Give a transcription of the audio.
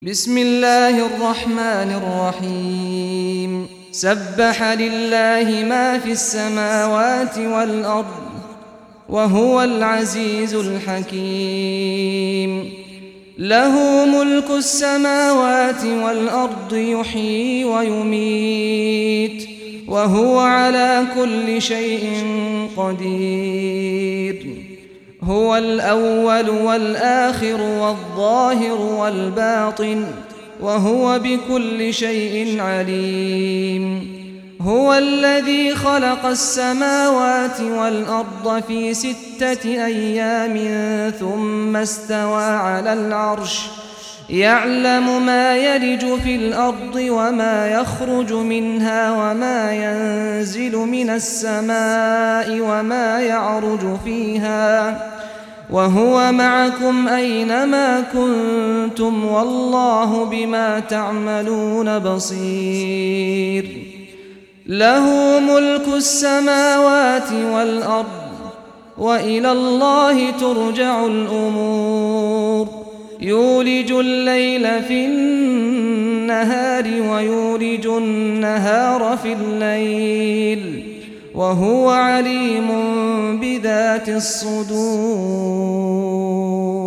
بسم الله الرحمن الرحيم سبح لله ما في السماوات والأرض وهو العزيز الحكيم له ملك السماوات والأرض يحيي ويميت وهو على كل شيء قدير هو الأول والآخر والظاهر والباطن وهو بكل شيء عليم هو الذي خلق السماوات والأرض في 6 أيام ثم استوى على العرش يعلم ما يلج في الأرض وما يخرج منها وما ينزل من السماء وما يعرج فيها وهو معكم أينما كنتم والله بما تعملون بصير له ملك السماوات والأرض وإلى الله ترجع الأمور يولج الليل في النهار ويولج النهار في الليل وهو عليم بذات الصدور.